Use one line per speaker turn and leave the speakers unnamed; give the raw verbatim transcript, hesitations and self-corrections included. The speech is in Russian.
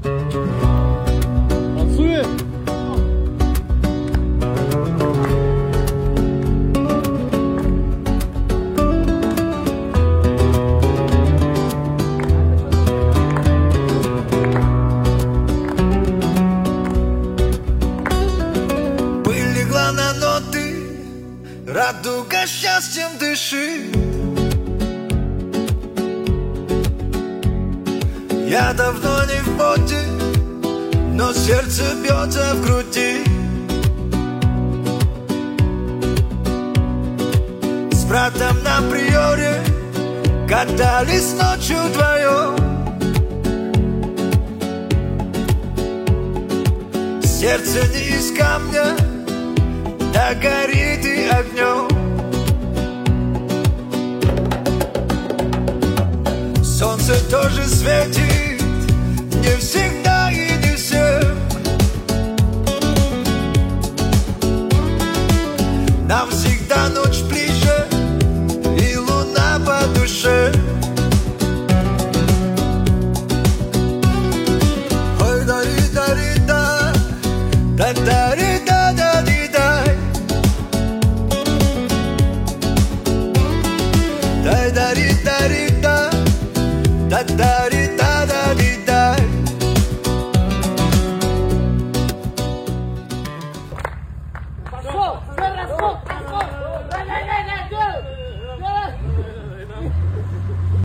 Танцуем!
Пыль легла на ноты, радуга счастьем дышит. Я давно не в моде, но сердце бьется в груди. С братом на приоре катались ночью вдвоем. Сердце не из камня, да горит и огнем. Солнце тоже светит, не все